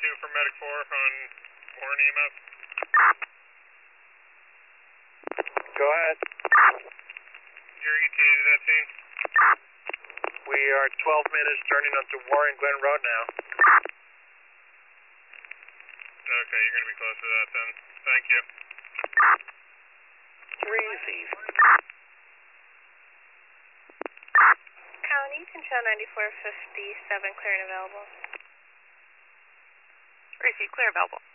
2 for Medic 4 on Warren EMS. Go ahead. Your ETA to that scene? We are 12 minutes turning onto Warren Glen Road now. Okay, you're going to be close to that then. Thank you. Receive. County, control 9457, clear and available. Receive, clear available.